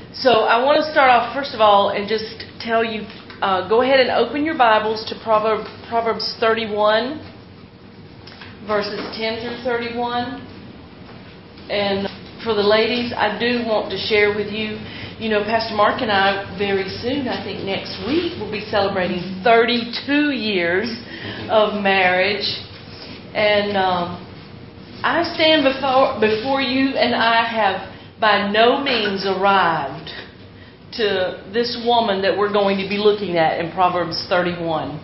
So I want to start off, first of all, and just tell you, go ahead and open your Bibles to Proverbs 31, verses 10 through 31. And for the ladies, I do want to share with you, Pastor Mark and I very soon, I think next week, will be celebrating 32 years of marriage. And I stand before you, and I have by no means arrived to this woman that we're going to be looking at in Proverbs 31.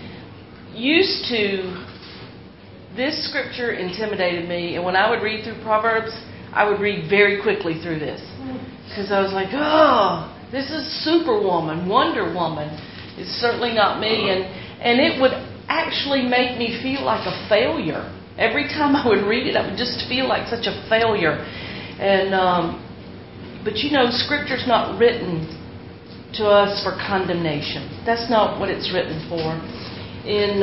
This scripture intimidated me, and when I would read through Proverbs, I would read very quickly through this. Because I was like, this is Superwoman, Wonder Woman. It's certainly not me. And it would actually make me feel like a failure. Every time I would read it, I would just feel like such a failure. And but Scripture's not written to us for condemnation. That's not what it's written for. In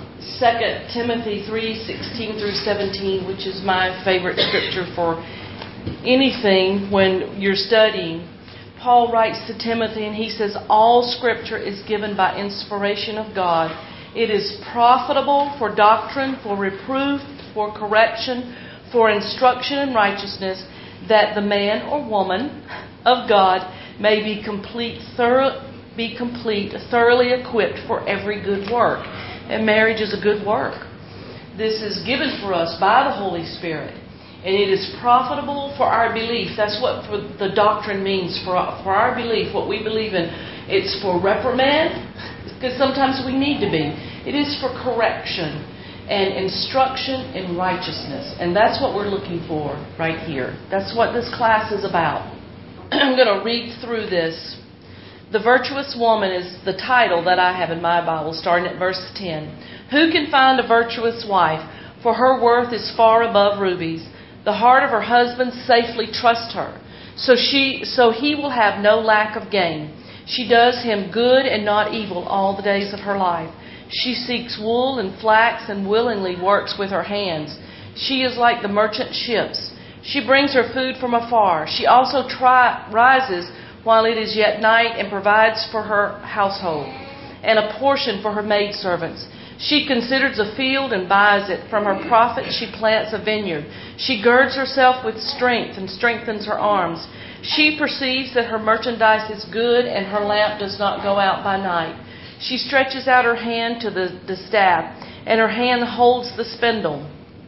2 Timothy 3:16 through 17, which is my favorite scripture for anything when you're studying, Paul writes to Timothy and he says, all Scripture is given by inspiration of God. It is profitable for doctrine, for reproof, for correction, for instruction in righteousness, that the man or woman of God may be complete, thoroughly equipped for every good work. And marriage is a good work. This is given for us by the Holy Spirit. And it is profitable for our belief. That's what the doctrine means, for our belief, what we believe in. It's for reprimand, because sometimes we need to be. It is for correction and instruction in righteousness. And that's what we're looking for right here. That's what this class is about. I'm going to read through this. The Virtuous Woman is the title that I have in my Bible, starting at verse 10. Who can find a virtuous wife? For her worth is far above rubies. The heart of her husband safely trusts her, so he will have no lack of gain. She does him good and not evil all the days of her life. She seeks wool and flax and willingly works with her hands. She is like the merchant ships. She brings her food from afar. She also rises while it is yet night and provides for her household and a portion for her maidservants. She considers a field and buys it. From her profit she plants a vineyard. She girds herself with strength and strengthens her arms. She perceives that her merchandise is good and her lamp does not go out by night. She stretches out her hand to the staff, and her hand holds the spindle.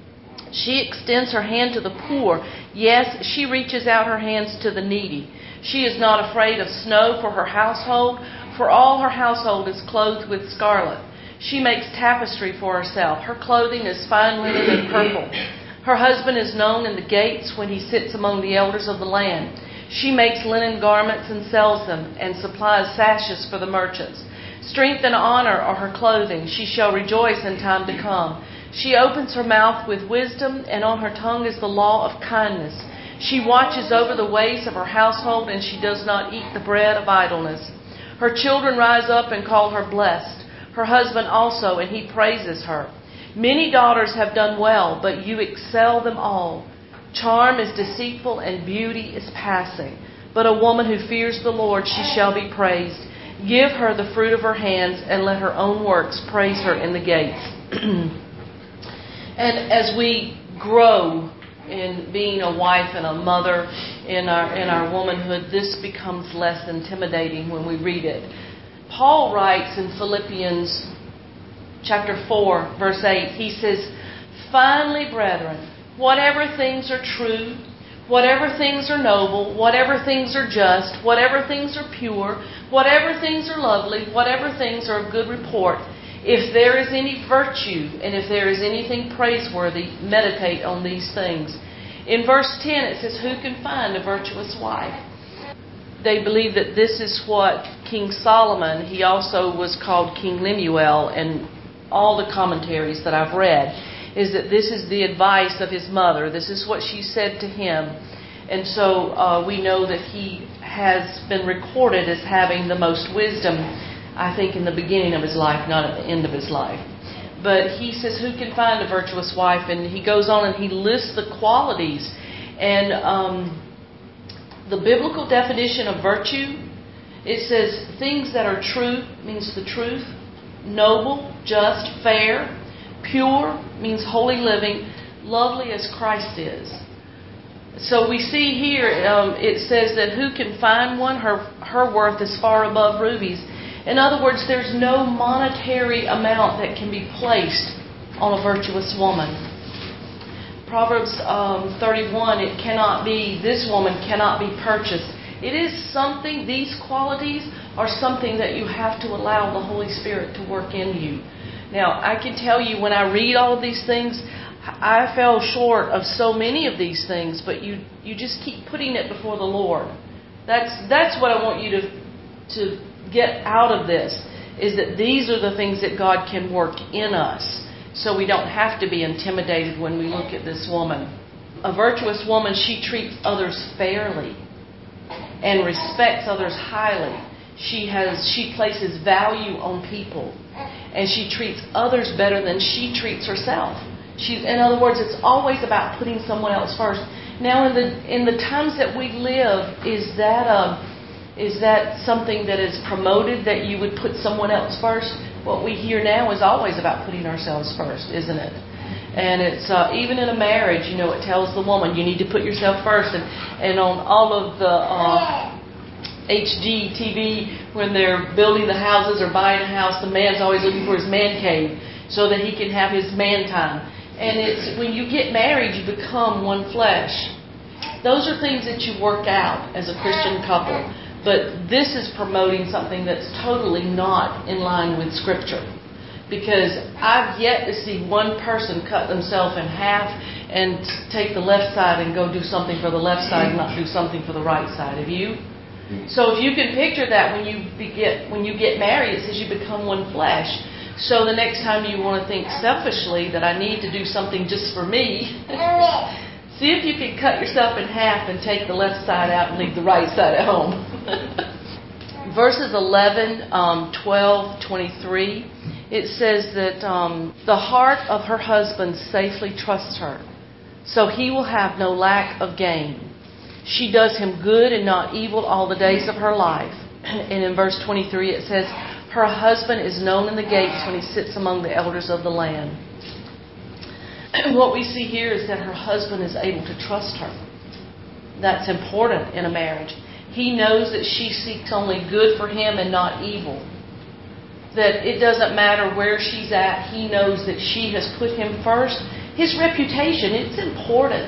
She extends her hand to the poor. Yes, she reaches out her hands to the needy. She is not afraid of snow for her household, for all her household is clothed with scarlet. She makes tapestry for herself. Her clothing is fine linen and purple. Her husband is known in the gates when he sits among the elders of the land. She makes linen garments and sells them, and supplies sashes for the merchants. Strength and honor are her clothing. She shall rejoice in time to come. She opens her mouth with wisdom, and on her tongue is the law of kindness. She watches over the ways of her household, and she does not eat the bread of idleness. Her children rise up and call her blessed. Her husband also, and he praises her. Many daughters have done well, but you excel them all. Charm is deceitful and beauty is passing. But a woman who fears the Lord, she shall be praised. Give her the fruit of her hands, and let her own works praise her in the gates. And as we grow in being a wife and a mother in our womanhood, this becomes less intimidating when we read it. Paul writes in Philippians chapter 4, verse 8, he says, finally, brethren, whatever things are true, whatever things are noble, whatever things are just, whatever things are pure, whatever things are lovely, whatever things are of good report, if there is any virtue and if there is anything praiseworthy, meditate on these things. In verse 10 it says, who can find a virtuous wife? They believe that this is what King Solomon, he also was called King Lemuel, and all the commentaries that I've read, is that this is the advice of his mother. This is what she said to him. And so we know that he has been recorded as having the most wisdom, I think, in the beginning of his life, not at the end of his life. But he says, who can find a virtuous wife? And he goes on and he lists the qualities. And The biblical definition of virtue, it says things that are true, means the truth, noble, just, fair, pure, means holy living, lovely as Christ is. So we see here, it says that who can find one? Her worth is far above rubies. In other words, there's no monetary amount that can be placed on a virtuous woman. Proverbs 31, this woman cannot be purchased. It is something, these qualities are something that you have to allow the Holy Spirit to work in you. Now, I can tell you, when I read all of these things, I fell short of so many of these things, but you just keep putting it before the Lord. That's what I want you to get out of this, is that these are the things that God can work in us, so we don't have to be intimidated when we look at this woman. A virtuous woman, she treats others fairly and respects others highly. She places value on people, and she treats others better than she treats herself. In other words, it's always about putting someone else first. Now, in the times that we live, is that something that is promoted, that you would put someone else first? What we hear now is always about putting ourselves first, isn't it? And it's even in a marriage, it tells the woman, you need to put yourself first. And on all of the HGTV, when they're building the houses or buying a house, the man's always looking for his man cave so that he can have his man time. And it's when you get married, you become one flesh. Those are things that you work out as a Christian couple. But this is promoting something that's totally not in line with Scripture. Because I've yet to see one person cut themselves in half and take the left side and go do something for the left side and not do something for the right side. Have you? So if you can picture that when you get married, it says you become one flesh. So the next time you want to think selfishly that I need to do something just for me, see if you can cut yourself in half and take the left side out and leave the right side at home. Verses 11, 12, 23, it says that the heart of her husband safely trusts her, so he will have no lack of gain. She does him good and not evil all the days of her life. And in verse 23 it says, her husband is known in the gates when he sits among the elders of the land. What we see here is that her husband is able to trust her. That's important in a marriage. He knows that she seeks only good for him and not evil. That it doesn't matter where she's at. He knows that she has put him first. His reputation, it's important.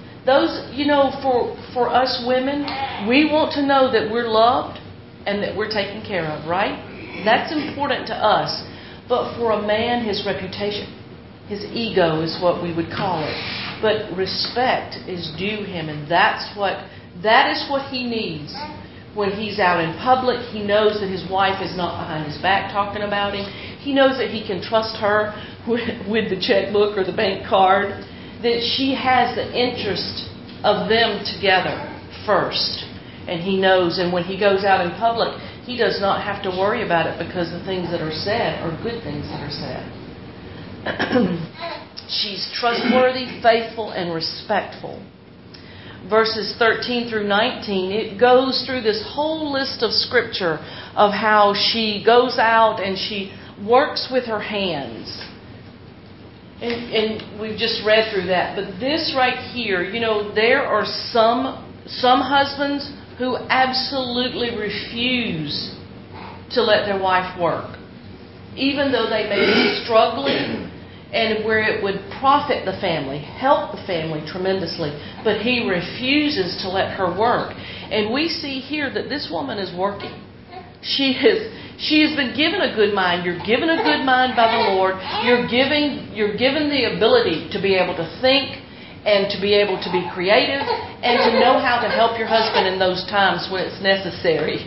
For us women, we want to know that we're loved and that we're taken care of, right? That's important to us. But for a man, his reputation, his ego is what we would call it. But respect is due him, and that is what he needs. When he's out in public, he knows that his wife is not behind his back talking about him. He knows that he can trust her with the checkbook or the bank card, that she has the interest of them together first. And he knows, and when he goes out in public, he does not have to worry about it because the things that are said are good things that are said. She's trustworthy, faithful, and respectful. Verses 13 through 19, it goes through this whole list of Scripture of how she goes out and she works with her hands. And we've just read through that. But this right here, there are some husbands who absolutely refuse to let their wife work, even though they may be struggling and where it would profit the family, help the family tremendously, but he refuses to let her work. And we see here that this woman is working. She has been given a good mind. You're given a good mind by the Lord. You're given the ability to be able to think and to be able to be creative and to know how to help your husband in those times when it's necessary.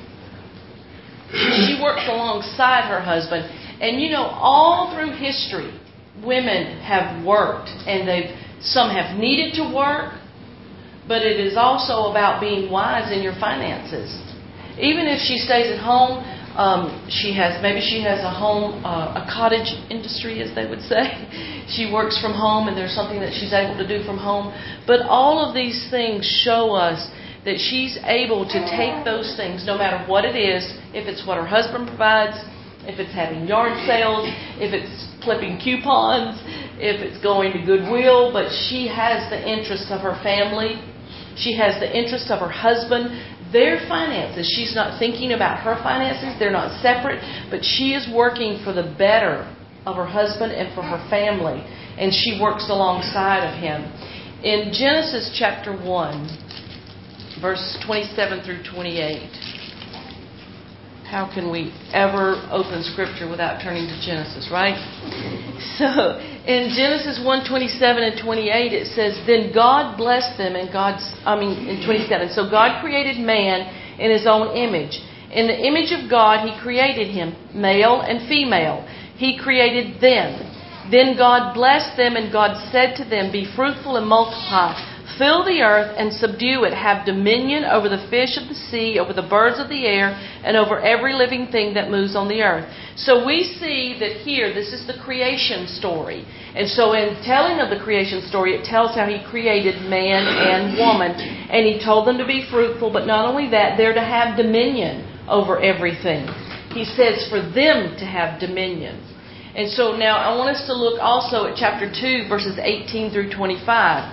She works alongside her husband. And all through history, women have worked, and some have needed to work, but it is also about being wise in your finances. Even if she stays at home, she has a home, a cottage industry, as they would say. She works from home, and there's something that she's able to do from home. But all of these things show us that she's able to take those things, no matter what it is, if it's what her husband provides, if it's having yard sales, if it's clipping coupons, if it's going to Goodwill, but she has the interest of her family. She has the interest of her husband, their finances. She's not thinking about her finances. They're not separate, but she is working for the better of her husband and for her family, and she works alongside of him. In Genesis chapter 1, verse 27 through 28, how can we ever open Scripture without turning to Genesis, right? So, in Genesis 1:27 and 28, it says, Then God blessed them, and in 27. So God created man in His own image. In the image of God, He created him, male and female. He created them. Then God blessed them, and God said to them, Be fruitful and multiply. Fill the earth and subdue it. Have dominion over the fish of the sea, over the birds of the air, and over every living thing that moves on the earth. So we see that here, this is the creation story. And so in telling of the creation story, it tells how He created man and woman. And He told them to be fruitful, but not only that, they're to have dominion over everything. He says for them to have dominion. And so now I want us to look also at chapter 2, verses 18 through 25.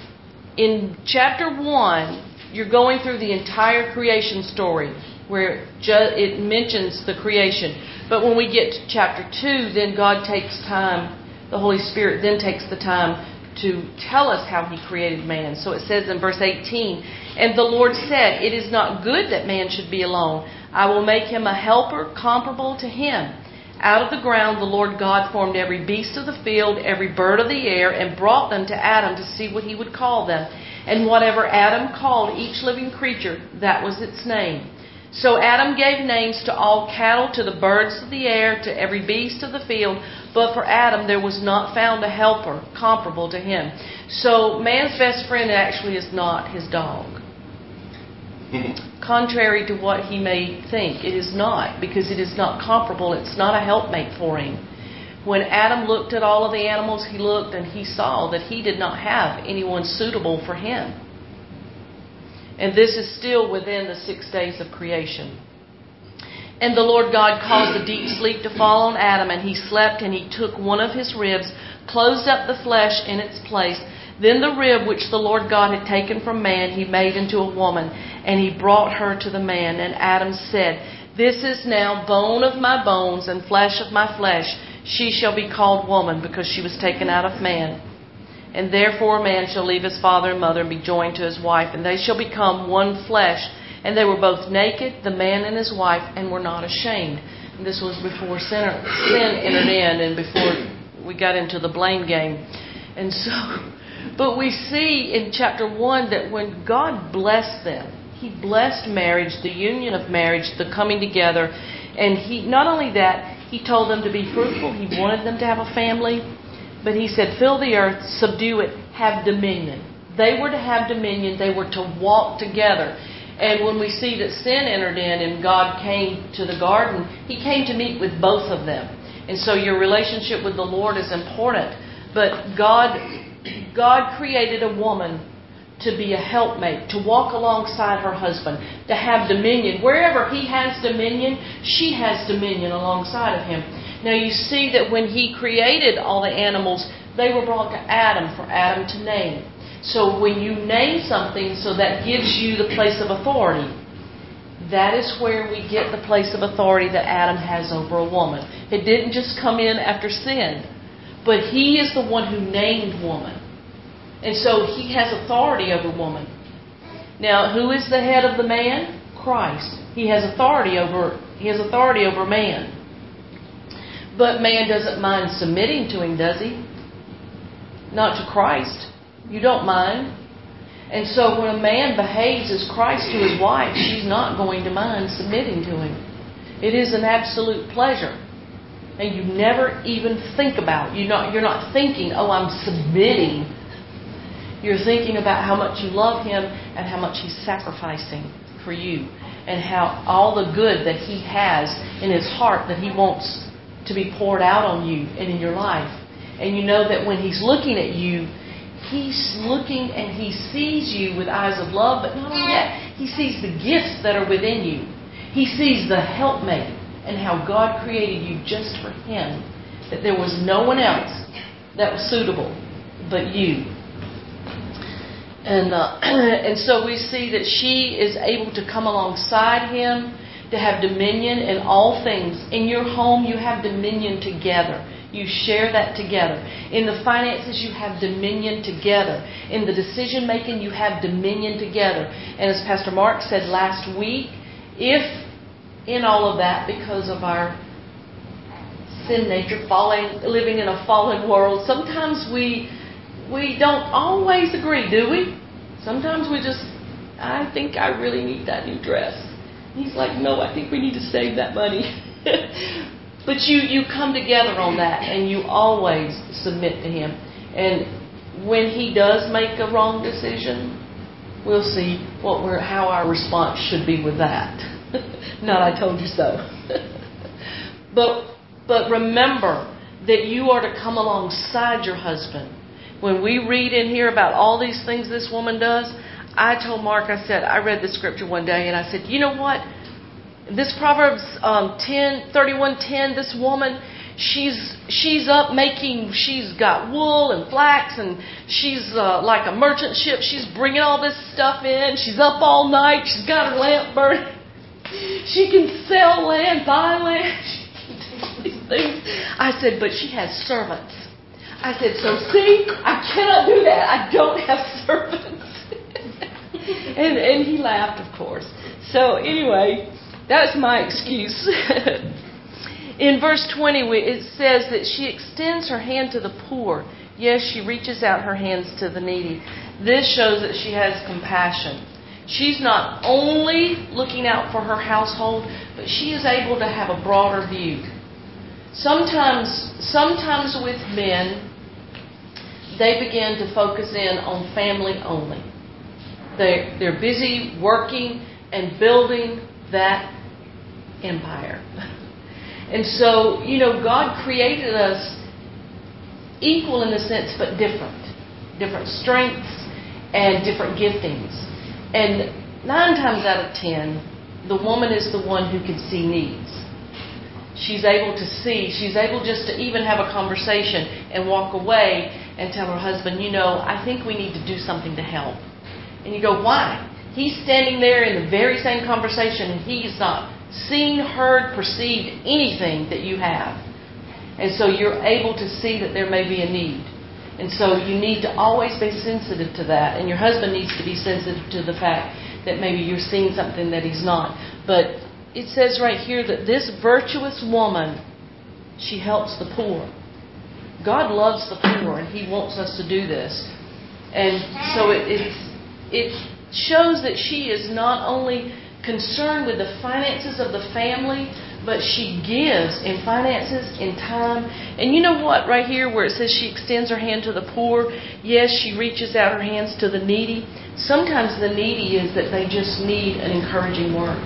In chapter 1, you're going through the entire creation story where it mentions the creation. But when we get to chapter 2, then God takes time, the Holy Spirit then takes the time to tell us how He created man. So it says in verse 18, And the Lord said, It is not good that man should be alone. I will make him a helper comparable to him. Out of the ground the Lord God formed every beast of the field, every bird of the air, and brought them to Adam to see what he would call them. And whatever Adam called each living creature, that was its name. So Adam gave names to all cattle, to the birds of the air, to every beast of the field. But for Adam there was not found a helper comparable to him. So man's best friend actually is not his dog. Contrary to what he may think, it is not, because it is not comparable. It's not a helpmate for him. When Adam looked at all of the animals, he looked and he saw that he did not have anyone suitable for him. And this is still within the 6 days of creation. And the Lord God caused a deep sleep to fall on Adam, and he slept, and He took one of his ribs, closed up the flesh in its place. Then the rib which the Lord God had taken from man, He made into a woman, and He brought her to the man. And Adam said, This is now bone of my bones and flesh of my flesh. She shall be called woman, because she was taken out of man. And therefore a man shall leave his father and mother and be joined to his wife, and they shall become one flesh. And they were both naked, the man and his wife, and were not ashamed. And this was before sin entered in, and before we got into the blame game. And so, but we see in chapter 1 that when God blessed them, He blessed marriage, the union of marriage, the coming together. And He, not only that, He told them to be fruitful. He wanted them to have a family. But He said, fill the earth, subdue it, have dominion. They were to have dominion. They were to walk together. And when we see that sin entered in and God came to the garden, He came to meet with both of them. And so your relationship with the Lord is important. But God created a woman to be a helpmate, to walk alongside her husband, to have dominion. Wherever he has dominion, she has dominion alongside of him. Now you see that when He created all the animals, they were brought to Adam for Adam to name. So when you name something, so that gives you the place of authority. That is where we get the place of authority that Adam has over a woman. It didn't just come in after sin, but he is the one who named woman. And so he has authority over woman. Now, who is the head of the man? Christ. He has authority over man. But man doesn't mind submitting to him, does he? Not to Christ. You don't mind. And so when a man behaves as Christ to his wife, she's not going to mind submitting to him. It is an absolute pleasure. And you never even think about it. You're not thinking, oh, I'm submitting. You're thinking about how much you love him and how much he's sacrificing for you. And how all the good that he has in his heart that he wants to be poured out on you and in your life. And you know that when he's looking at you, He's looking and He sees you with eyes of love, but not only that, He sees the gifts that are within you. He sees the helpmate and how God created you just for Him, that there was no one else that was suitable but you. And so we see that she is able to come alongside Him, to have dominion in all things. In your home, you have dominion together. You share that together. In the finances, you have dominion together. In the decision making, you have dominion together. And as Pastor Mark said last week, if in all of that, because of our sin nature, living in a fallen world, sometimes we don't always agree, do we? Sometimes we just, I think I really need that new dress. He's like, no, I think we need to save that money. But you come together on that, and you always submit to Him. And when He does make a wrong decision, we'll see how our response should be with that. Not I told you so. But remember that you are to come alongside your husband. When we read in here about all these things this woman does, I told Mark, I read the scripture one day, and I said, you know what? This Proverbs 31:10, this woman, she's up making, she's got wool and flax, and she's like a merchant ship. She's bringing all this stuff in. She's up all night. She's got her lamp burning. She can sell land, buy land. She can do these things. I said, but she has servants. I said, so see, I cannot do that. I don't have servants. and he laughed, of course. So anyway, that's my excuse. In verse 20, it says that she extends her hand to the poor. Yes, she reaches out her hands to the needy. This shows that she has compassion. She's not only looking out for her household, but she is able to have a broader view. Sometimes with men, they begin to focus in on family only. They're busy working and building that empire. And so, God created us equal in a sense, but different. Different strengths and different giftings. And 9 times out of 10, the woman is the one who can see needs. She's able to see. She's able just to even have a conversation and walk away and tell her husband, I think we need to do something to help. And you go, why? He's standing there in the very same conversation, and he's not seen, heard, perceived anything that you have. And so you're able to see that there may be a need. And so you need to always be sensitive to that. And your husband needs to be sensitive to the fact that maybe you're seeing something that he's not. But it says right here that this virtuous woman, she helps the poor. God loves the poor, and He wants us to do this. And so it shows that she is not only concerned with the finances of the family, but she gives in finances, in time. And you know what? Right here where it says she extends her hand to the poor, yes, she reaches out her hands to the needy. Sometimes the needy is that they just need an encouraging word.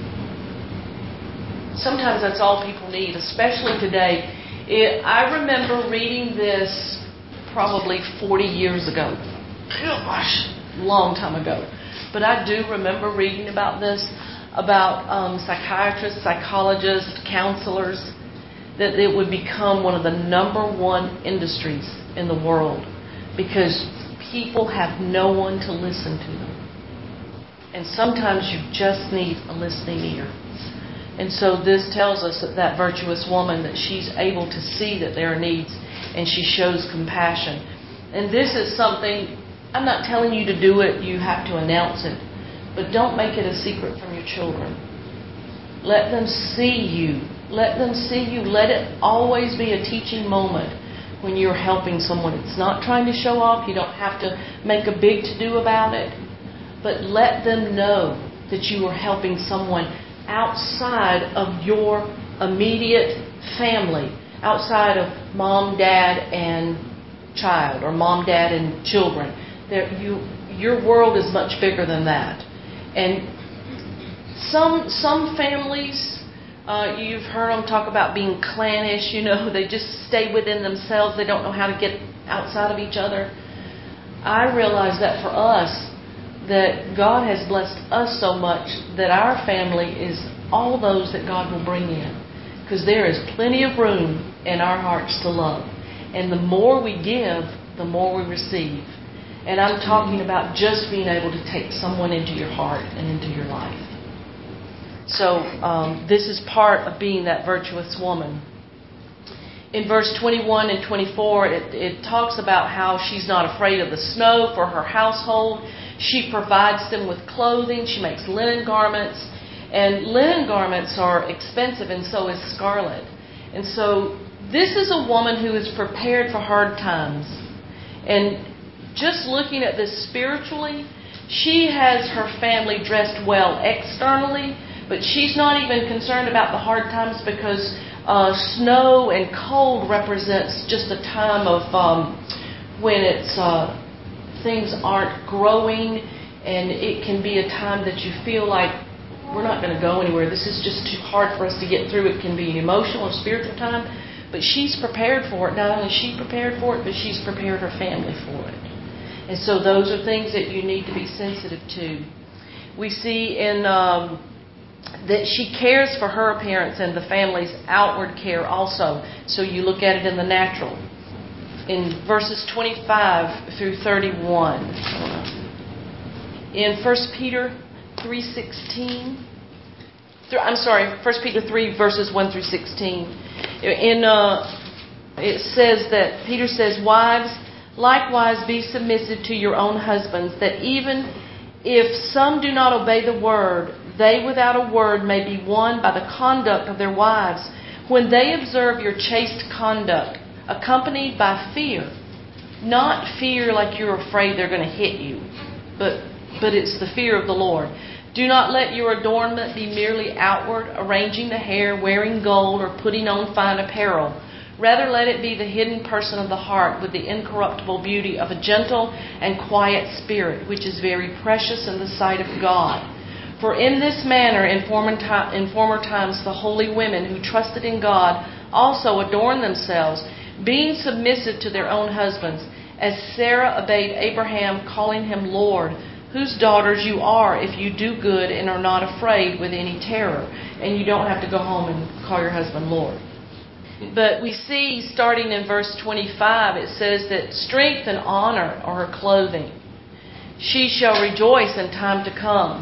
Sometimes that's all people need, especially today. I remember reading this probably 40 years ago. Gosh, long time ago. But I do remember reading about this, about psychiatrists, psychologists, counselors, that it would become one of the number one industries in the world because people have no one to listen to them. And sometimes you just need a listening ear. And so this tells us that virtuous woman, that she's able to see that there are needs, and she shows compassion. And this is something, I'm not telling you to do it, you have to announce it. But don't make it a secret from your children. Let them see you. Let them see you. Let it always be a teaching moment when you're helping someone. It's not trying to show off. You don't have to make a big to-do about it. But let them know that you are helping someone outside of your immediate family, outside of mom, dad, and child, or mom, dad, and children. Your world is much bigger than that. And some families, you've heard them talk about being clannish, they just stay within themselves. They don't know how to get outside of each other. I realize that for us, that God has blessed us so much that our family is all those that God will bring in. Because there is plenty of room in our hearts to love. And the more we give, the more we receive. And I'm talking about just being able to take someone into your heart and into your life. So this is part of being that virtuous woman. In verse 21 and 24, it talks about how she's not afraid of the snow for her household. She provides them with clothing. She makes linen garments. And linen garments are expensive, and so is scarlet. And so this is a woman who is prepared for hard times. And just looking at this spiritually, she has her family dressed well externally, but she's not even concerned about the hard times because snow and cold represents just a time of when it's things aren't growing, and it can be a time that you feel like we're not going to go anywhere. This is just too hard for us to get through. It can be an emotional or spiritual time, but she's prepared for it. Not only is she prepared for it, but she's prepared her family for it. And so those are things that you need to be sensitive to. We see in that she cares for her appearance and the family's outward care also. So you look at it in the natural. In verses 25 through 31. In 1 Peter 3:16. 1 Peter 3 verses 1 through 16. It says that Peter says, "Wives, likewise be submissive to your own husbands, that even if some do not obey the word, they without a word may be won by the conduct of their wives, when they observe your chaste conduct, accompanied by fear." Not fear like you're afraid they're going to hit you, but it's the fear of the Lord. "Do not let your adornment be merely outward, arranging the hair, wearing gold, or putting on fine apparel. Rather let it be the hidden person of the heart, with the incorruptible beauty of a gentle and quiet spirit, which is very precious in the sight of God. For in this manner, in former times, the holy women who trusted in God also adorned themselves, being submissive to their own husbands, as Sarah obeyed Abraham, calling him Lord, whose daughters you are if you do good and are not afraid with any terror." And you don't have to go home and call your husband Lord. But we see, starting in verse 25, it says that strength and honor are her clothing. "She shall rejoice in time to come."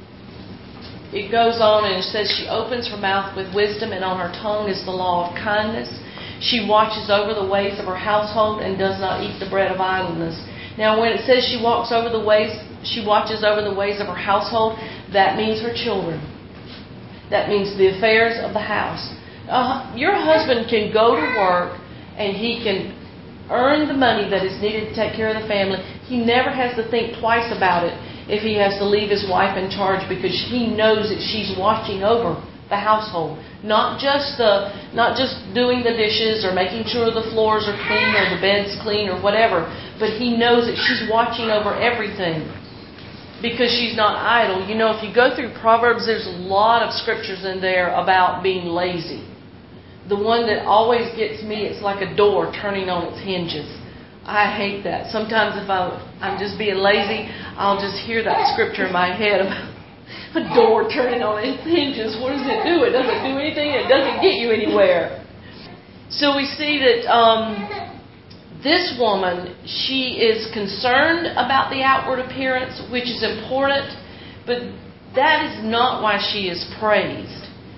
It goes on and it says, "She opens her mouth with wisdom, and on her tongue is the law of kindness. She watches over the ways of her household and does not eat the bread of idleness." Now, when it says she watches over the ways of her household, that means her children. That means the affairs of the house. Your husband can go to work and he can earn the money that is needed to take care of the family. He never has to think twice about it if he has to leave his wife in charge, because he knows that she's watching over the household. Not just doing the dishes or making sure the floors are clean or the bed's clean or whatever, but he knows that she's watching over everything because she's not idle. You know, if you go through Proverbs, there's a lot of scriptures in there about being lazy. The one that always gets me, it's like a door turning on its hinges. I hate that. Sometimes if I'm just being lazy, I'll just hear that scripture in my head about a door turning on its hinges. What does it do? It doesn't do anything. It doesn't get you anywhere. So we see that this woman, she is concerned about the outward appearance, which is important, but that is not why she is praised.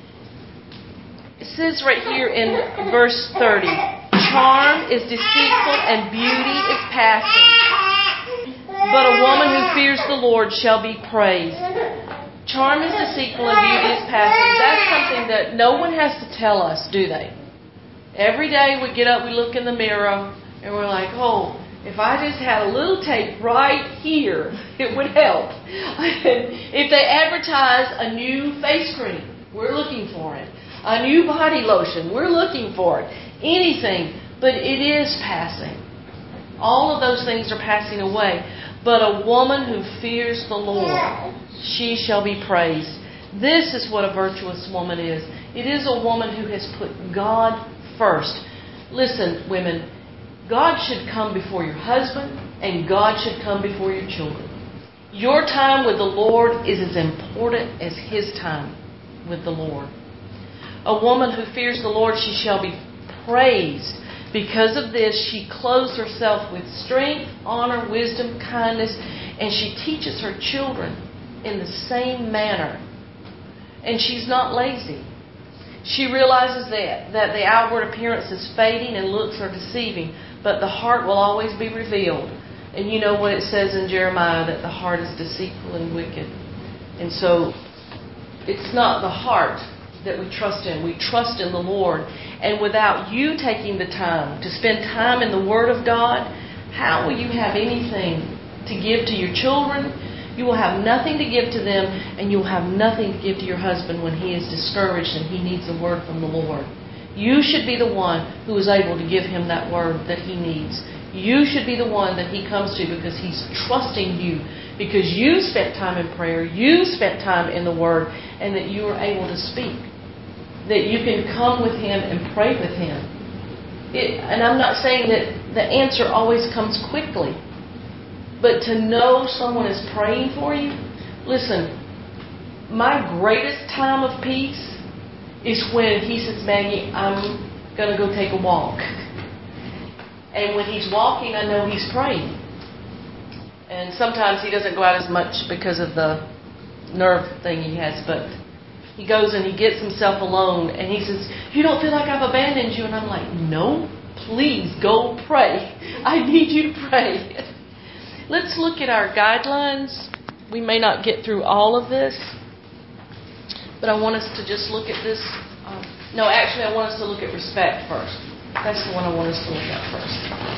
It says right here in verse 30, "Charm is deceitful and beauty is passing, but a woman who fears the Lord shall be praised." Charm is deceitful and beauty is passing. That's something that no one has to tell us, do they? Every day we get up, we look in the mirror, and we're like, "Oh, if I just had a little tape right here, it would help." If they advertise a new face cream, we're looking for it. A new body lotion, we're looking for it. Anything, but it is passing. All of those things are passing away. But a woman who fears the Lord, she shall be praised. This is what a virtuous woman is. It is a woman who has put God first. Listen, women, God should come before your husband, and God should come before your children. Your time with the Lord is as important as His time with the Lord. A woman who fears the Lord, she shall be praised. Because of this, she clothes herself with strength, honor, wisdom, kindness, and she teaches her children in the same manner. And she's not lazy. She realizes that the outward appearance is fading and looks are deceiving, but the heart will always be revealed. And you know what it says in Jeremiah, that the heart is deceitful and wicked. And so it's not the heart that we trust in. We trust in the Lord. And without you taking the time to spend time in the Word of God, how will you have anything to give to your children? You will have nothing to give to them, and you'll have nothing to give to your husband when he is discouraged and he needs a word from the Lord. You should be the one who is able to give him that word that he needs. You should be the one that he comes to because he's trusting you, because you spent time in prayer, you spent time in the Word, and that you are able to speak. That you can come with him and pray with him. And I'm not saying that the answer always comes quickly. But to know someone is praying for you, listen, my greatest time of peace is when he says, Maggie, I'm going to go take a walk. And when he's walking, I know he's praying. And sometimes he doesn't go out as much because of the nerve thing he has, but he goes and he gets himself alone and he says, you don't feel like I've abandoned you? And I'm like, no, please go pray. I need you to pray. Let's look at our guidelines. We may not get through all of this, but I want us to just look at this. I want us to look at respect first. That's the one I want us to look at first.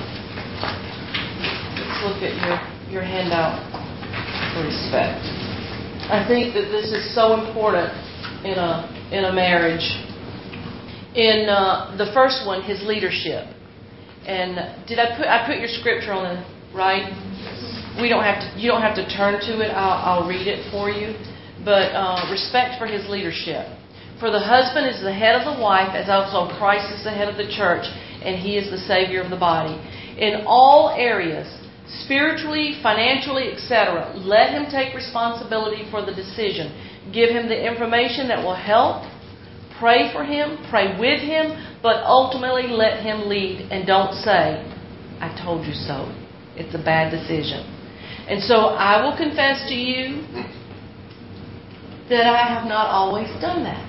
Let's look at your handout for respect. I think that this is so important in a marriage. In the first one, his leadership. And I put your scripture on the right? You don't have to turn to it. I'll read it for you. But respect for his leadership. For the husband is the head of the wife, as also Christ is the head of the church, and he is the Savior of the body. In all areas, spiritually, financially, etc., let him take responsibility for the decision. Give him the information that will help. Pray for him. Pray with him. But ultimately, let him lead. And don't say, I told you so. It's a bad decision. And so I will confess to you that I have not always done that.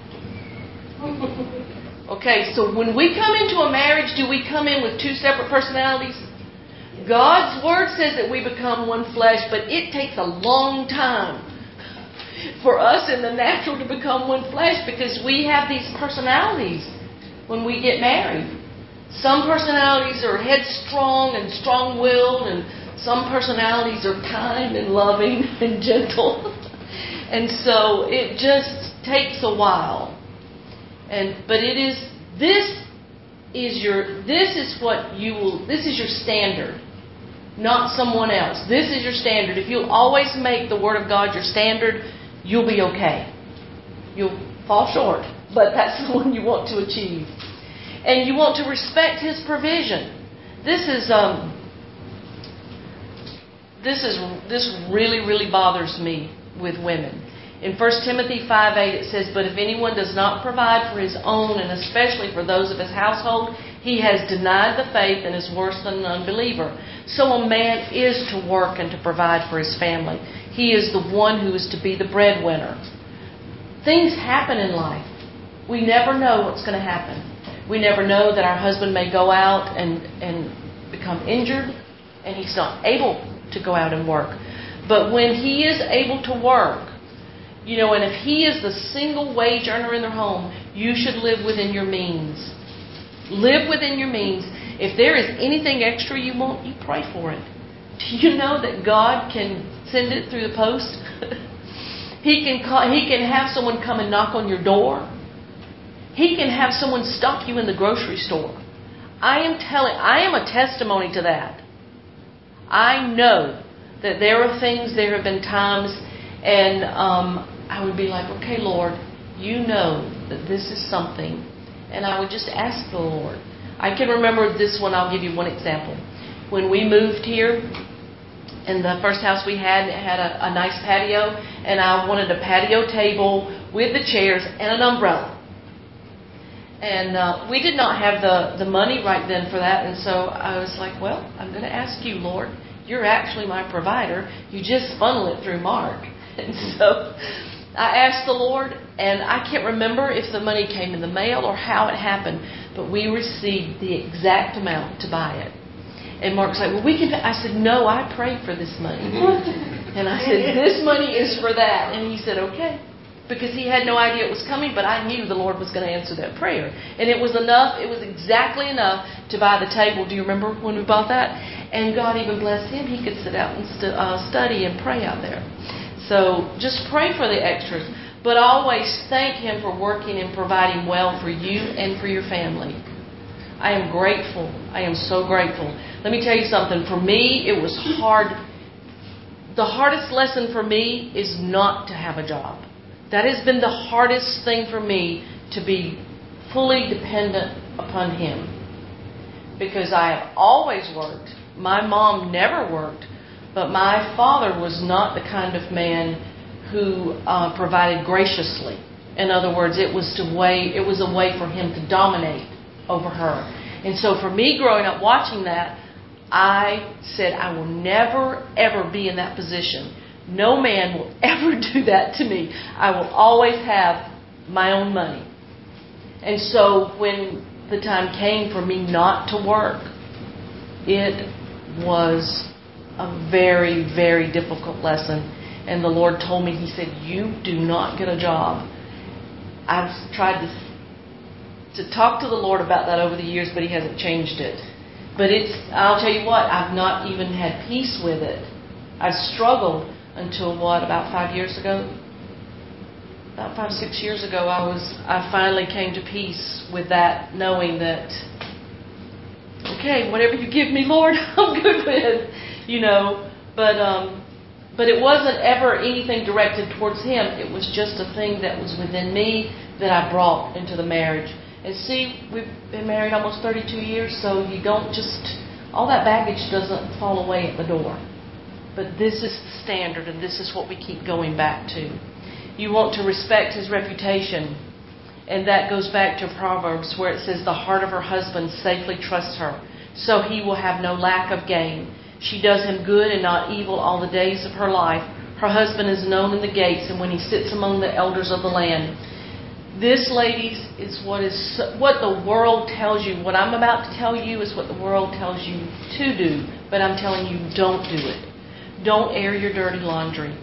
Okay, so when we come into a marriage, do we come in with two separate personalities? God's Word says that we become one flesh, but it takes a long time for us in the natural to become one flesh because we have these personalities when we get married. Some personalities are headstrong and strong-willed, and some personalities are kind and loving and gentle. And so it just takes a while. But this is your standard, not someone else. This is your standard. If you'll always make the Word of God your standard, you'll be okay. You'll fall short, but that's the one you want to achieve. And you want to respect His provision. This really, really bothers me with women. In 1 Timothy 5:8 it says, but if anyone does not provide for his own, and especially for those of his household, he has denied the faith and is worse than an unbeliever. So a man is to work and to provide for his family. He is the one who is to be the breadwinner. Things happen in life. We never know what's going to happen. We never know that our husband may go out and become injured, and he's not able to go out and work. But when he is able to work, and if he is the single wage earner in their home, you should live within your means. Live within your means. If there is anything extra you want, you pray for it. Do you know that God can send it through the post? He can have someone come and knock on your door. He can have someone stop you in the grocery store. I am a testimony to that. I know that there have been times, and I would be like, okay, Lord, you know that this is something. And I would just ask the Lord. I can remember this one. I'll give you one example. When we moved here, And the first house we had a nice patio, and I wanted a patio table with the chairs and an umbrella. And we did not have the money right then for that, and so I was like, well, I'm going to ask you, Lord. You're actually my provider. You just funnel it through Mark. And so I asked the Lord, and I can't remember if the money came in the mail or how it happened, but we received the exact amount to buy it. And Mark's like, well, we can. I said, no, I prayed for this money. And I said, this money is for that. And he said, okay. Because he had no idea it was coming, but I knew the Lord was going to answer that prayer. And it was enough, it was exactly enough to buy the table. Do you remember when we bought that? And God even blessed him. He could sit out and study and pray out there. So just pray for the extras. But always thank Him for working and providing well for you and for your family. I am grateful. I am so grateful. Let me tell you something. For me, it was hard. The hardest lesson for me is not to have a job. That has been the hardest thing for me, to be fully dependent upon Him. Because I have always worked. My mom never worked. But my father was not the kind of man who provided graciously. In other words, it was a way for him to dominate over her. And so for me growing up watching that, I said, I will never, ever be in that position. No man will ever do that to me. I will always have my own money. And so when the time came for me not to work, it was a very, very difficult lesson. And the Lord told me, He said, you do not get a job. I've tried to talk to the Lord about that over the years, but He hasn't changed it. But I'll tell you what, I've not even had peace with it. I've struggled until about 5 years ago? About 5-6 years ago, I finally came to peace with that, knowing that, okay, whatever you give me, Lord, I'm good with, But it wasn't ever anything directed towards Him. It was just a thing that was within me that I brought into the marriage. And see, we've been married almost 32 years, so you don't all that baggage doesn't fall away at the door. But this is the standard, and this is what we keep going back to. You want to respect his reputation. And that goes back to Proverbs, where it says, the heart of her husband safely trusts her, so he will have no lack of gain. She does him good and not evil all the days of her life. Her husband is known in the gates, and when he sits among the elders of the land. This, ladies, is what the world tells you. What I'm about to tell you is what the world tells you to do. But I'm telling you, don't do it. Don't air your dirty laundry.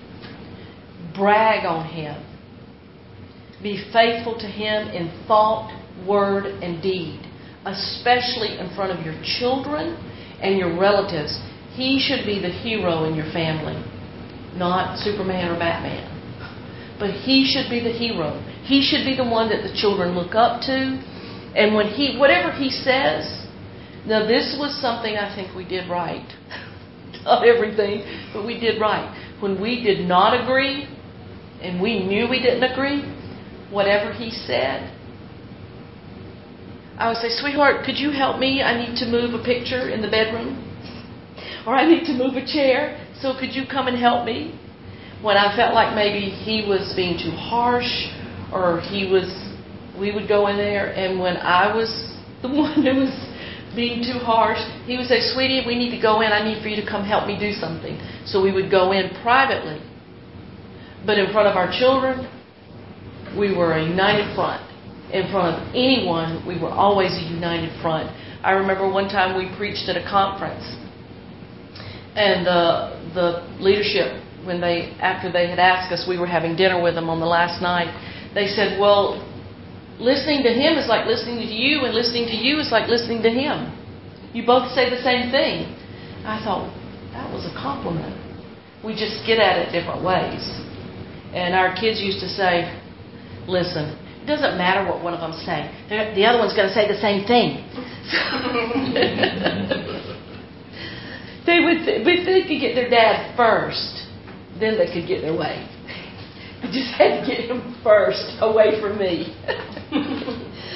Brag on him. Be faithful to him in thought, word, and deed, especially in front of your children and your relatives. He should be the hero in your family, not Superman or Batman. But he should be the hero. He should be the one that the children look up to. And when whatever he says, now this was something I think we did right. Not everything, but we did right. When we did not agree, and we knew we didn't agree, whatever he said, I would say, sweetheart, could you help me? I need to move a picture in the bedroom. Or I need to move a chair, so could you come and help me? When I felt like maybe he was being too harsh, or we would go in there, and when I was the one who was being too harsh, he would say, sweetie, we need to go in. I need for you to come help me do something. So we would go in privately. But in front of our children, we were a united front. In front of anyone, we were always a united front. I remember one time we preached at a conference, and the leadership, after they had asked us, we were having dinner with them on the last night, they said, well, listening to him is like listening to you, and listening to you is like listening to him. You both say the same thing. I thought, that was a compliment. We just get at it different ways. And our kids used to say, listen, it doesn't matter what one of them's saying. The other one's going to say the same thing. If they could get their dad first, then they could get their way. They just had to get him first, away from me.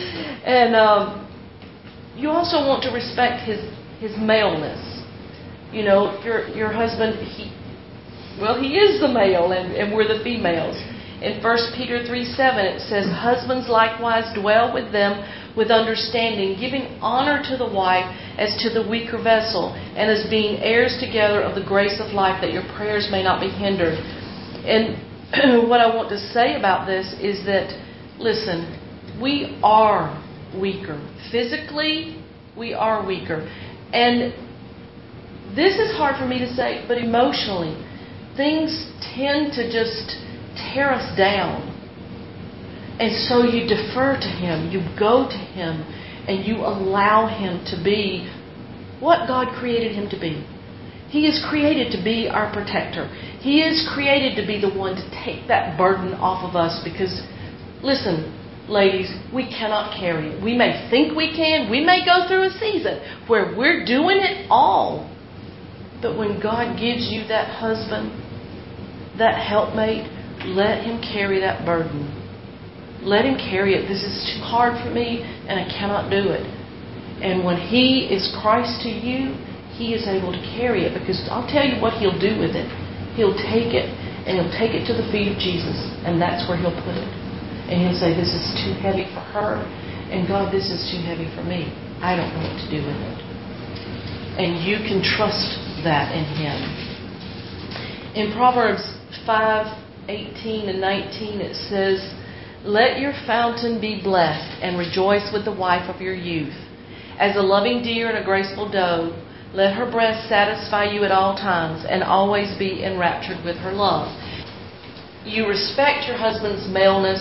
And you also want to respect his maleness. You know, your husband, he is the male and we're the females. In 1 Peter 3:7 it says, husbands likewise dwell with them with understanding, giving honor to the wife as to the weaker vessel, and as being heirs together of the grace of life, that your prayers may not be hindered. And what I want to say about this is that, listen, we are weaker. Physically, we are weaker. And this is hard for me to say, but emotionally, things tend to just tear us down. And so you defer to Him, you go to Him, and you allow Him to be what God created Him to be. He is created to be our protector. He is created to be the one to take that burden off of us because, listen, ladies, we cannot carry it. We may think we can. We may go through a season where we're doing it all. But when God gives you that husband, that helpmate, let him carry that burden. Let him carry it. This is too hard for me and I cannot do it. And when he is Christ to you, he is able to carry it, because I'll tell you what he'll do with it. He'll take it and he'll take it to the feet of Jesus, and that's where he'll put it. And he'll say, this is too heavy for her, and God, this is too heavy for me. I don't know what to do with it. And you can trust that in him. In Proverbs 5:18 and 19 it says, let your fountain be blessed, and rejoice with the wife of your youth. As a loving deer and a graceful doe, let her breast satisfy you at all times, and always be enraptured with her love. You respect your husband's maleness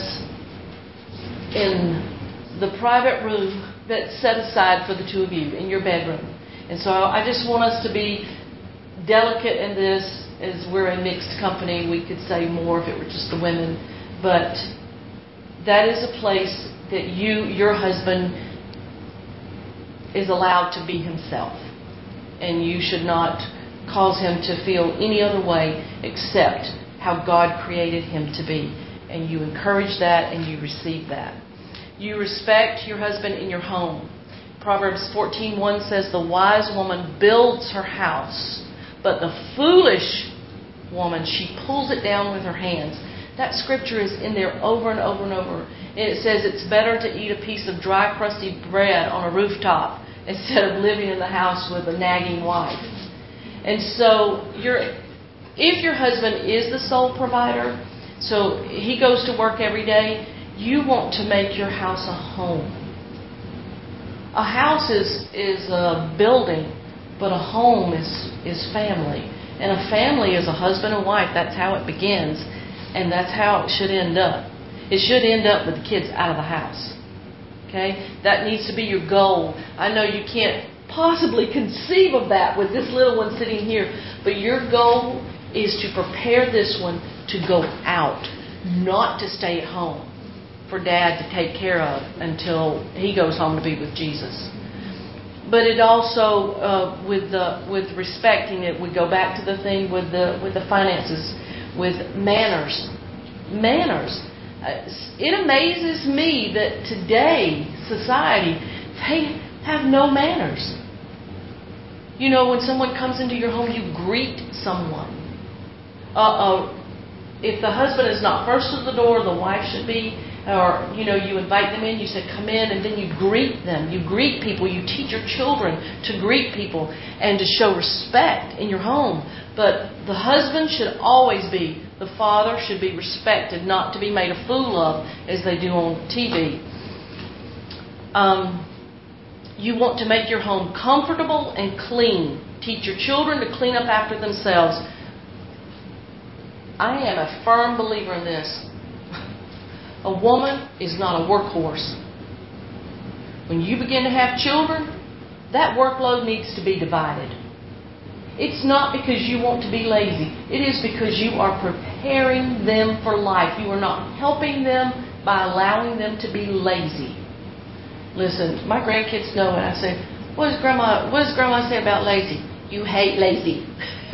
in the private room that's set aside for the two of you, in your bedroom. And so I just want us to be delicate in this, as we're a mixed company. We could say more if it were just the women. But that is a place that your husband is allowed to be himself. And you should not cause him to feel any other way except how God created him to be. And you encourage that and you receive that. You respect your husband in your home. Proverbs 14:1 says, the wise woman builds her house, but the foolish woman, she pulls it down with her hands. That scripture is in there over and over and over. And it says it's better to eat a piece of dry, crusty bread on a rooftop instead of living in the house with a nagging wife. And so if your husband is the sole provider, so he goes to work every day, you want to make your house a home. A house is a building, but a home is family. And a family is a husband and wife. That's how it begins. And that's how it should end up. It should end up with the kids out of the house. Okay? That needs to be your goal. I know you can't possibly conceive of that with this little one sitting here, but your goal is to prepare this one to go out, not to stay at home for Dad to take care of until he goes home to be with Jesus. But it also, with respecting it, we go back to the thing with the finances, with manners. Manners. It amazes me that today, society, they have no manners. You know, when someone comes into your home, you greet someone. If the husband is not first to the door, the wife should be. Or, you know, you invite them in, you say, come in, and then you greet them. You greet people. You teach your children to greet people and to show respect in your home. But the husband should always be, the father should be respected, not to be made a fool of as they do on TV. You want to make your home comfortable and clean. Teach your children to clean up after themselves. I am a firm believer in this. A woman is not a workhorse. When you begin to have children, that workload needs to be divided. It's not because you want to be lazy. It is because you are preparing them for life. You are not helping them by allowing them to be lazy. Listen, my grandkids know when I say, what does Grandma say about lazy? You hate lazy.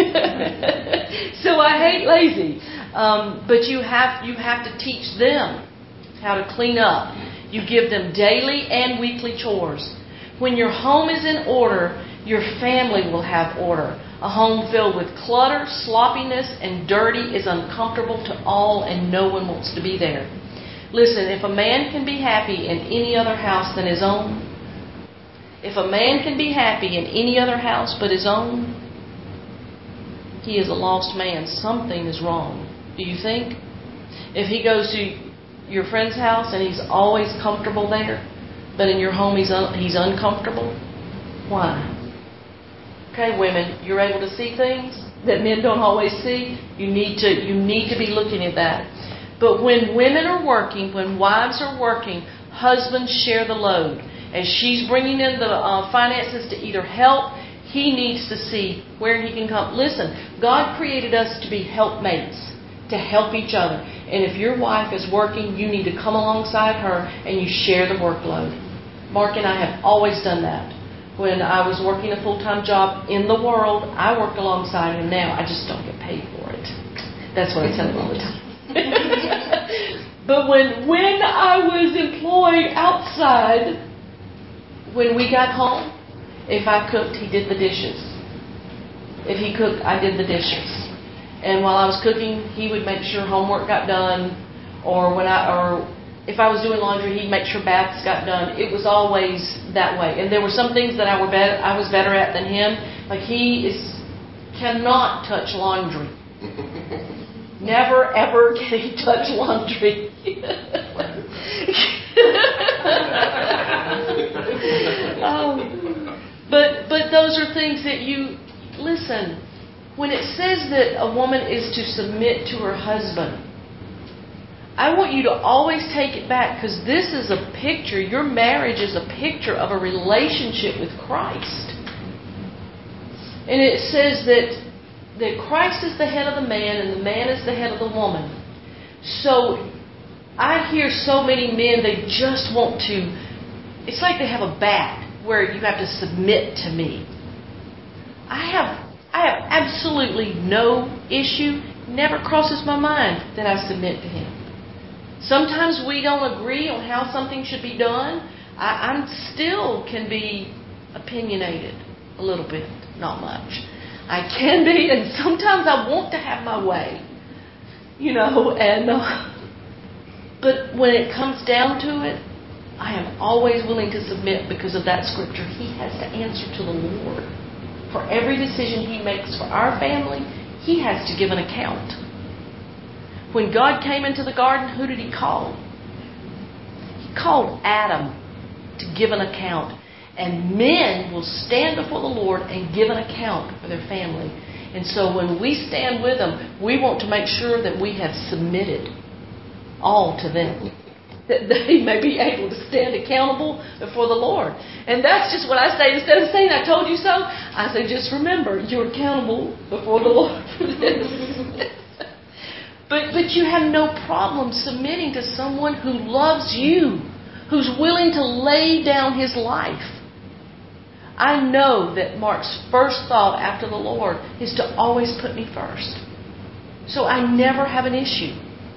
So I hate lazy. But you have to teach them how to clean up. You give them daily and weekly chores. When your home is in order, your family will have order. A home filled with clutter, sloppiness, and dirty is uncomfortable to all, and no one wants to be there. Listen, if a man can be happy in any other house than his own, if a man can be happy in any other house but his own, he is a lost man. Something is wrong. Do you think? If he goes to your friend's house and he's always comfortable there, but in your home he's uncomfortable, why? Okay, women, you're able to see things that men don't always see. You need to be looking at that. But when women are working, when wives are working, husbands share the load. As she's bringing in the finances to either help, he needs to see where he can come. Listen, God created us to be helpmates, to help each other. And if your wife is working, you need to come alongside her and you share the workload. Mark and I have always done that. When I was working a full-time job in the world, I worked alongside him. Now I just don't get paid for it. That's what I tell him all the time. But when I was employed outside, when we got home, if I cooked, he did the dishes. If he cooked, I did the dishes. And while I was cooking, he would make sure homework got done, or if I was doing laundry, he'd make sure baths got done. It was always that way. And there were some things that I was better at than him. Like cannot touch laundry. Never ever can he touch laundry. But those are things that you listen. When it says that a woman is to submit to her husband, I want you to always take it back, because this is a picture. Your marriage is a picture of a relationship with Christ. And it says that Christ is the head of the man and the man is the head of the woman. So I hear so many men, they just want to, it's like they have a bat where you have to submit to me. I have absolutely no issue, never crosses my mind that I submit to him. Sometimes we don't agree on how something should be done. I still can be opinionated a little bit, not much. I can be, and sometimes I want to have my way, but when it comes down to it, I am always willing to submit because of that scripture. He has to answer to the Lord. For every decision he makes for our family, he has to give an account. When God came into the garden, who did he call? He called Adam to give an account. And men will stand before the Lord and give an account for their family. And so when we stand with them, we want to make sure that we have submitted all to them, that they may be able to stand accountable before the Lord. And that's just what I say. Instead of saying, I told you so, I say, just remember, you're accountable before the Lord for this. But you have no problem submitting to someone who loves you, who's willing to lay down his life. I know that Mark's first thought after the Lord is to always put me first. So I never have an issue.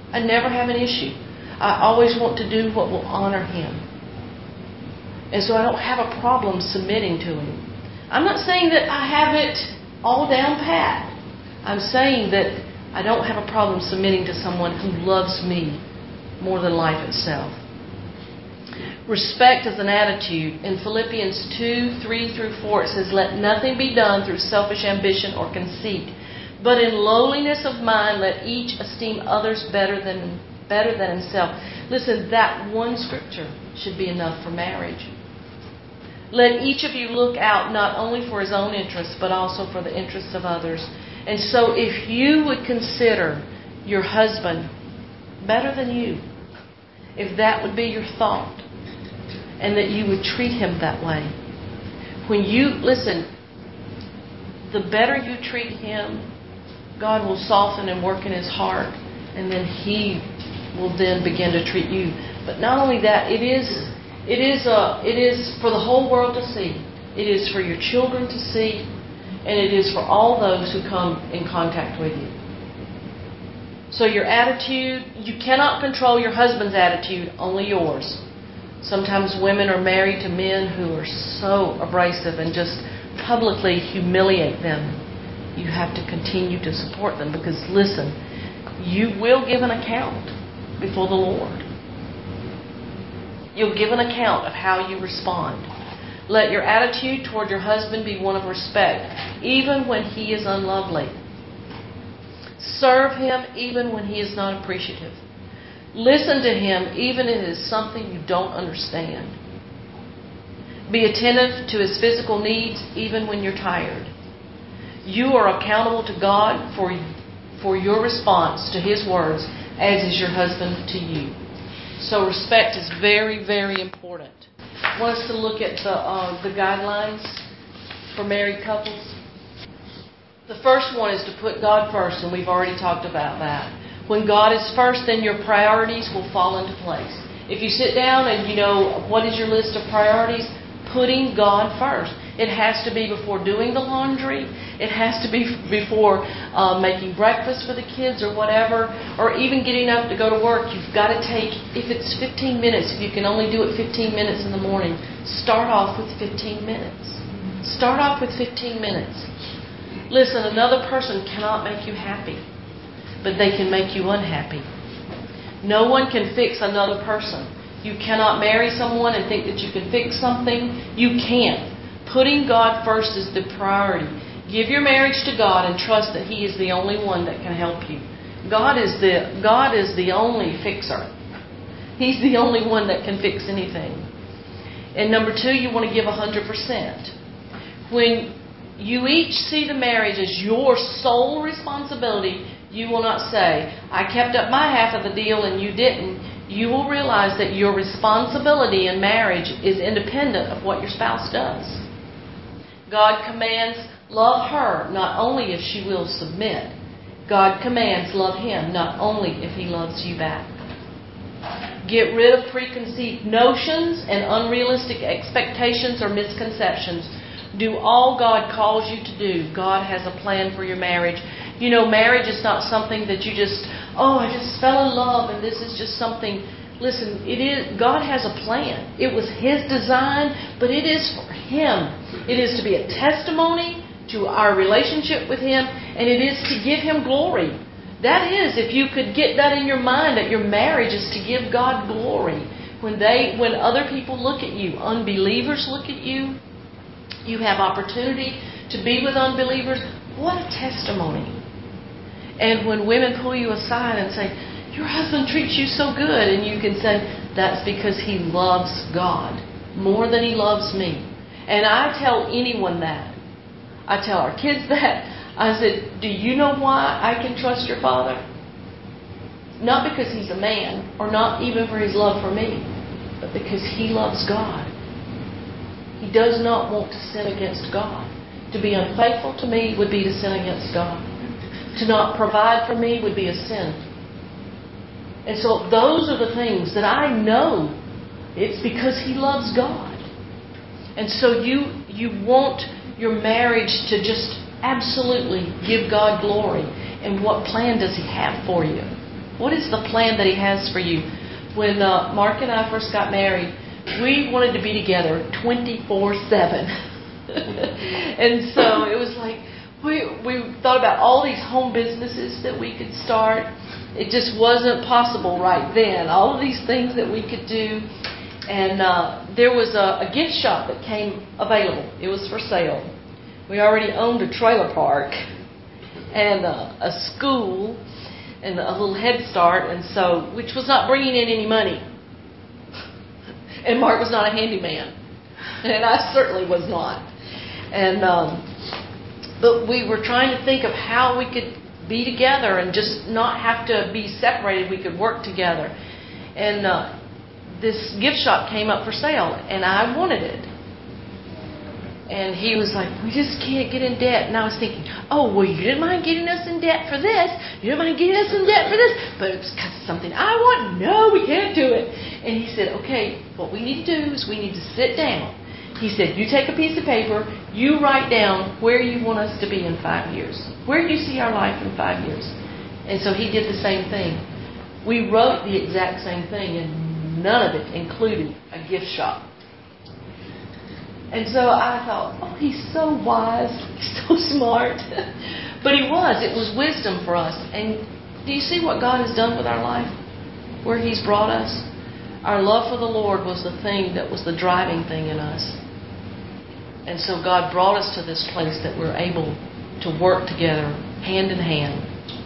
I always want to do what will honor him. And so I don't have a problem submitting to him. I'm not saying that I have it all down pat. I'm saying that I don't have a problem submitting to someone who loves me more than life itself. Respect is an attitude. In Philippians 2:3-4, it says, "Let nothing be done through selfish ambition or conceit, but in lowliness of mind let each esteem others better than himself." Listen, that one scripture should be enough for marriage. Let each of you look out not only for his own interests, but also for the interests of others. And so if you would consider your husband better than you, if that would be your thought, and that you would treat him that way. The better you treat him, God will soften and work in his heart, and then he will then begin to treat you. But not only that, it is for the whole world to see. It is for your children to see, and it is for all those who come in contact with you. So your attitude, you cannot control your husband's attitude, only yours. Sometimes women are married to men who are so abrasive and just publicly humiliate them. You have to continue to support them because, listen, you will give an account before the Lord. You'll give an account of how you respond. Let your attitude toward your husband be one of respect, even when he is unlovely. Serve him even when he is not appreciative. Listen to him even if it is something you don't understand. Be attentive to his physical needs even when you're tired. You are accountable to God for your response to his words, as is your husband to you. So respect is very, very important. I want us to look at the guidelines for married couples. The first one is to put God first, and we've already talked about that. When God is first, then your priorities will fall into place. If you sit down and you know what is your list of priorities, putting God first. It has to be before doing the laundry. It has to be before making breakfast for the kids or whatever, or even getting up to go to work. You've got to take, if it's 15 minutes, if you can only do it 15 minutes in the morning, start off with 15 minutes. Start off with 15 minutes. Listen, another person cannot make you happy, but they can make you unhappy. No one can fix another person. You cannot marry someone and think that you can fix something. You can't. Putting God first is the priority. Give your marriage to God and trust that He is the only one that can help you. God is the only fixer. He's the only one that can fix anything. And number two, you want to give 100%. When you each see the marriage as your sole responsibility, you will not say, I kept up my half of the deal and you didn't. You will realize that your responsibility in marriage is independent of what your spouse does. God commands, love her, not only if she will submit. God commands, love him, not only if he loves you back. Get rid of preconceived notions and unrealistic expectations or misconceptions. Do all God calls you to do. God has a plan for your marriage. You know, marriage is not something that you just, I just fell in love and this is just something. Listen, it is. God has a plan. It was His design, but it is for Him. It is to be a testimony to our relationship with Him, and it is to give Him glory. That is, if you could get that in your mind, that your marriage is to give God glory. When other people look at you, unbelievers look at you, you have opportunity to be with unbelievers. What a testimony. And when women pull you aside and say, your husband treats you so good, and you can say, that's because he loves God more than he loves me. And I tell anyone that. I tell our kids that. I said, do you know why I can trust your father? Not because he's a man, or not even for his love for me, but because he loves God. He does not want to sin against God. To be unfaithful to me would be to sin against God. To not provide for me would be a sin. And so those are the things that I know. It's because he loves God. And so you want your marriage to just absolutely give God glory. And what plan does he have for you? What is the plan that he has for you? When Mark and I first got married, we wanted to be together 24/7. And so it was like, we thought about all these home businesses that we could start. It just wasn't possible right then. All of these things that we could do. And there was a gift shop that came available. It was for sale. We already owned a trailer park and a school and a little Head Start, and so which was not bringing in any money. And Mark was not a handyman, and I certainly was not. And but we were trying to think of how we could be together and just not have to be separated. We could work together. And this gift shop came up for sale, and I wanted it. And he was like, we just can't get in debt. And I was thinking, oh, well, you didn't mind getting us in debt for this. You didn't mind getting us in debt for this. But it's because of something I want. No, we can't do it. And he said, okay, what we need to do is we need to sit down. He said, you take a piece of paper, you write down where you want us to be in 5 years. Where do you see our life in 5 years? And so he did the same thing. We wrote the exact same thing, and none of it included a gift shop. And so I thought, oh, he's so wise. He's so smart. But he was. It was wisdom for us. And do you see what God has done with our life? Where He's brought us? Our love for the Lord was the thing that was the driving thing in us. And so God brought us to this place that we're able to work together, hand in hand.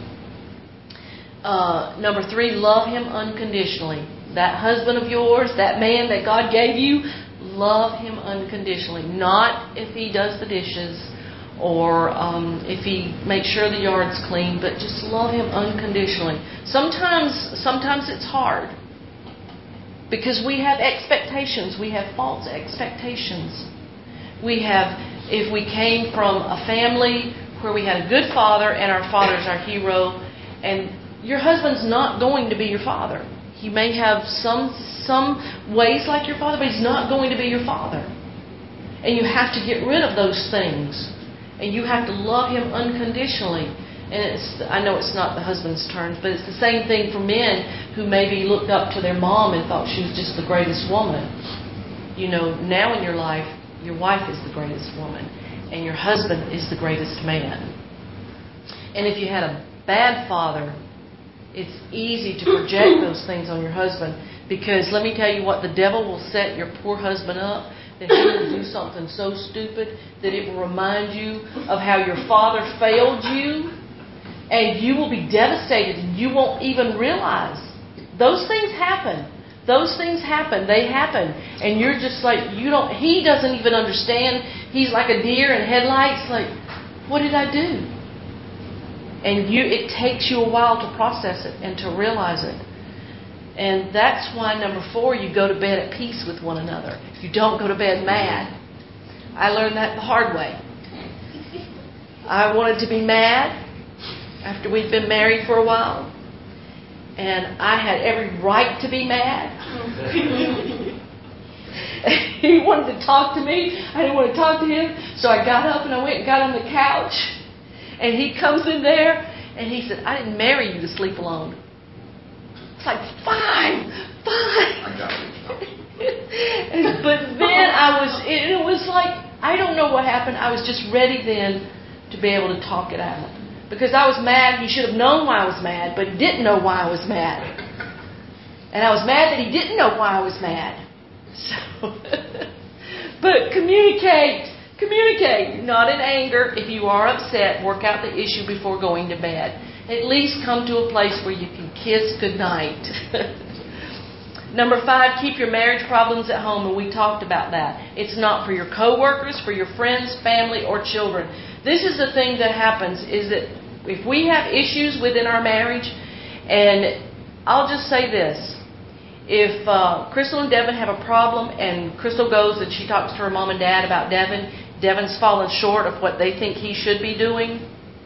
Number 3, love Him unconditionally. That husband of yours, that man that God gave you, love him unconditionally. Not if he does the dishes or if he makes sure the yard's clean, but just love him unconditionally. Sometimes it's hard because we have expectations. We have false expectations. If we came from a family where we had a good father and our father's our hero, and your husband's not going to be your father. He may have some ways like your father, but he's not going to be your father. And you have to get rid of those things. And you have to love him unconditionally. And I know it's not the husband's turn, but it's the same thing for men who maybe looked up to their mom and thought she was just the greatest woman. You know, now in your life, your wife is the greatest woman. And your husband is the greatest man. And if you had a bad father, it's easy to project those things on your husband, because let me tell you what, the devil will set your poor husband up, that he will do something so stupid that it will remind you of how your father failed you, and you will be devastated and you won't even realize. Those things happen. Those things happen. They happen. And you're just like, he doesn't even understand. He's like a deer in headlights, like, what did I do? And it takes you a while to process it and to realize it. And that's why, number 4, you go to bed at peace with one another. You don't go to bed mad. I learned that the hard way. I wanted to be mad after we'd been married for a while. And I had every right to be mad. He wanted to talk to me. I didn't want to talk to him. So I got up and I went and got on the couch. And he comes in there and he said, I didn't marry you to sleep alone. It's like, fine. I got it. But then it was like, I don't know what happened. I was just ready then to be able to talk it out. Because I was mad. He should have known why I was mad, but he didn't know why I was mad. And I was mad that he didn't know why I was mad. So, but communicate. Communicate, not in anger. If you are upset, work out the issue before going to bed. At least come to a place where you can kiss goodnight. Number 5, keep your marriage problems at home, and we talked about that. It's not for your coworkers, for your friends, family, or children. This is the thing that happens, is that if we have issues within our marriage, and I'll just say this, if Crystal and Devin have a problem and Crystal goes and she talks to her mom and dad about Devin's fallen short of what they think he should be doing,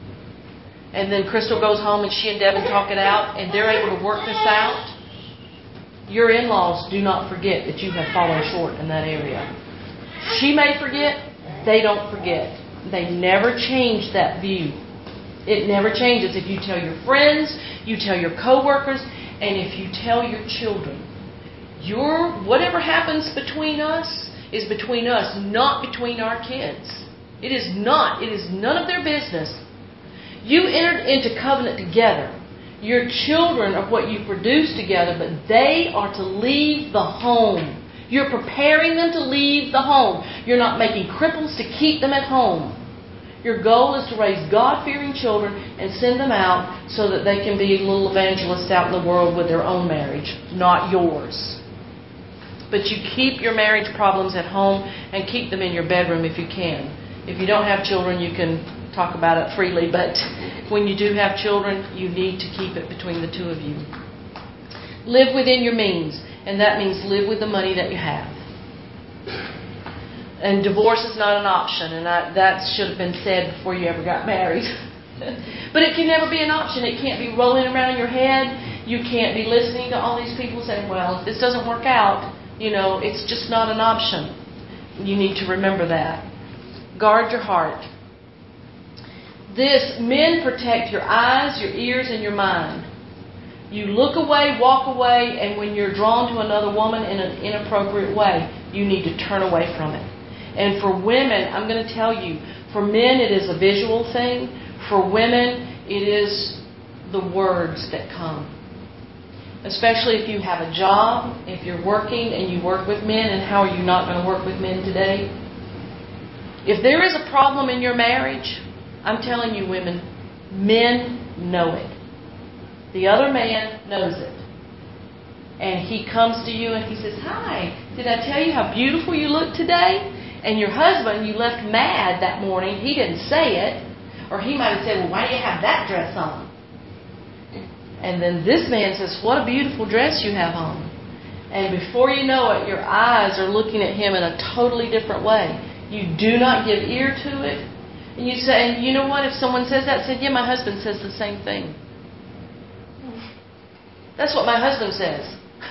and then Crystal goes home and she and Devin talk it out and they're able to work this out, your in-laws do not forget that you have fallen short in that area. She may forget, they don't forget. They never change that view. It never changes. If you tell your friends, you tell your coworkers, and if you tell your children, whatever happens between us is between us, not between our kids. It is not. It is none of their business. You entered into covenant together. Your children are what you produce together, but they are to leave the home. You're preparing them to leave the home. You're not making cripples to keep them at home. Your goal is to raise God-fearing children and send them out so that they can be little evangelists out in the world with their own marriage, not yours. But you keep your marriage problems at home and keep them in your bedroom if you can. If you don't have children, you can talk about it freely, but when you do have children, you need to keep it between the two of you. Live within your means, and that means live with the money that you have. And divorce is not an option, and that should have been said before you ever got married. But it can never be an option. It can't be rolling around your head. You can't be listening to all these people saying, well, if this doesn't work out, it's just not an option. You need to remember that. Guard your heart. Men protect your eyes, your ears, and your mind. You look away, walk away, and when you're drawn to another woman in an inappropriate way, you need to turn away from it. And for women, I'm going to tell you, for men it is a visual thing. For women, it is the words that come. Especially if you have a job, if you're working and you work with men, and how are you not going to work with men today? If there is a problem in your marriage, I'm telling you women, men know it. The other man knows it. And he comes to you and he says, "Hi, did I tell you how beautiful you look today?" And your husband, you left mad that morning, he didn't say it. Or he might have said, "Well, why do you have that dress on?" And then this man says, "What a beautiful dress you have on." And before you know it, your eyes are looking at him in a totally different way. You do not give ear to it. And you say, and you know what? If someone says that, say, "Yeah, my husband says the same thing." That's what my husband says.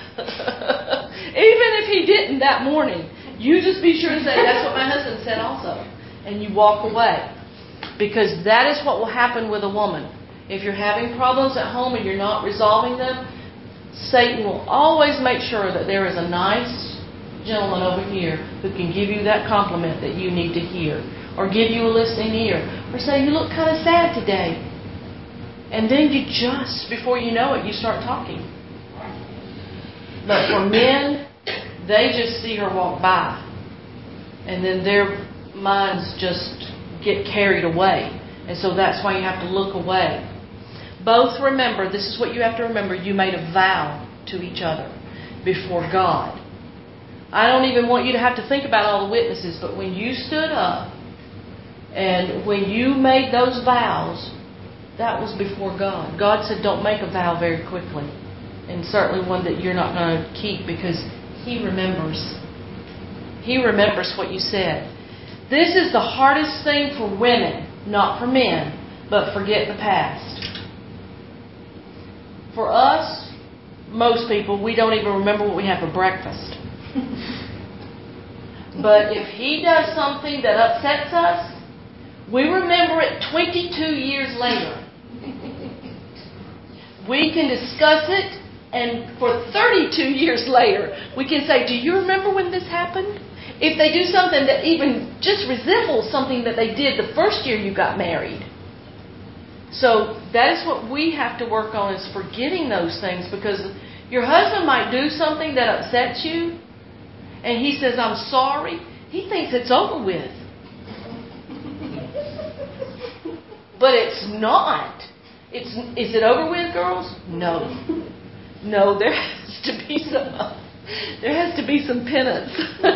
Even if he didn't that morning, you just be sure to say, "That's what my husband said also." And you walk away. Because that is what will happen with a woman. If you're having problems at home and you're not resolving them, Satan will always make sure that there is a nice gentleman over here who can give you that compliment that you need to hear. Or give you a listening ear. Or say, "You look kind of sad today." And then you just, before you know it, you start talking. But for men, they just see her walk by. And then their minds just get carried away. And so that's why you have to look away. Both remember, this is what you have to remember, you made a vow to each other before God. I don't even want you to have to think about all the witnesses, but when you stood up and when you made those vows, that was before God. God said don't make a vow very quickly. And certainly one that you're not going to keep because He remembers. He remembers what you said. This is the hardest thing for women, not for men, but forget the past. For us, most people, we don't even remember what we had for breakfast. But if he does something that upsets us, we remember it 22 years later. We can discuss it, and for 32 years later, we can say, "Do you remember when this happened?" If they do something that even just resembles something that they did the first year you got married. So that is what we have to work on, is forgetting those things, because your husband might do something that upsets you and he says, "I'm sorry." He thinks it's over with. But it's not. Is it over with, girls? No. No, there has to be some penance.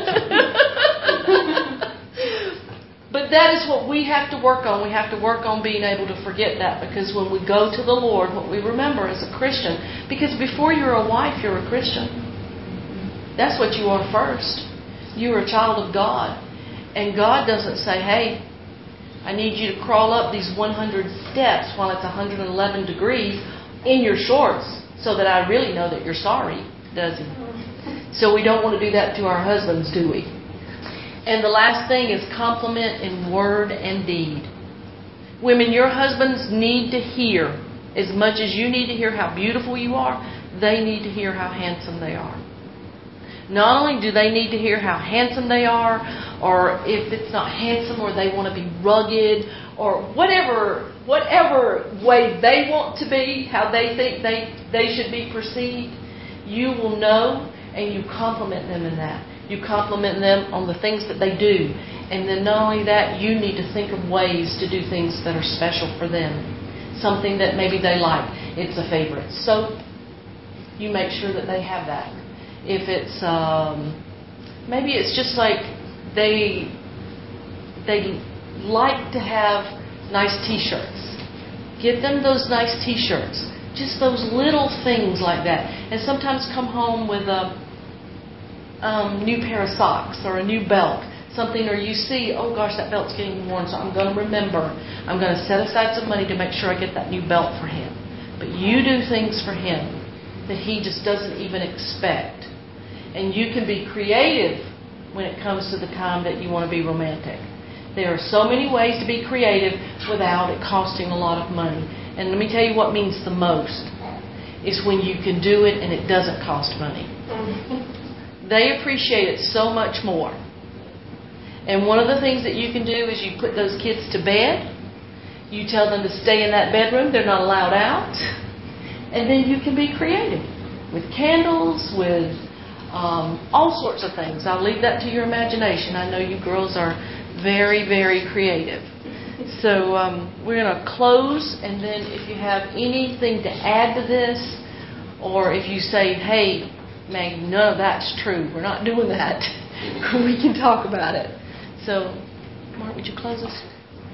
But that is what we have to work on. We have to work on being able to forget that, because when we go to the Lord, what we remember as a Christian, because before you're a wife, you're a Christian. That's what you are first. You're a child of God. And God doesn't say, "Hey, I need you to crawl up these 100 steps while it's 111 degrees in your shorts so that I really know that you're sorry," does He? So we don't want to do that to our husbands, do we? And the last thing is compliment in word and deed. Women, your husbands need to hear, as much as you need to hear how beautiful you are, they need to hear how handsome they are. Not only do they need to hear how handsome they are, or if it's not handsome, or they want to be rugged, or whatever way they want to be, how they think they should be perceived, you will know, and you compliment them in that. You compliment them on the things that they do. And then not only that, you need to think of ways to do things that are special for them. Something that maybe they like. It's a favorite soap. You make sure that they have that. If it's, maybe it's just like they like to have nice T-shirts. Get them those nice T-shirts. Just those little things like that. And sometimes come home with a new pair of socks or a new belt. Something, or you see, "Oh gosh, that belt's getting worn, so I'm going to remember. I'm going to set aside some money to make sure I get that new belt for him." But you do things for him that he just doesn't even expect. And you can be creative when it comes to the time that you want to be romantic. There are so many ways to be creative without it costing a lot of money. And let me tell you what means the most. Is when you can do it and it doesn't cost money. They appreciate it so much more. And one of the things that you can do is you put those kids to bed. You tell them to stay in that bedroom. They're not allowed out. And then you can be creative with candles, with all sorts of things. I'll leave that to your imagination. I know you girls are very, very creative. So we're going to close, and then if you have anything to add to this, or if you say, hey, Maggie, none of that's true, we're not doing that, we can talk about it. So, Mark, would you close us?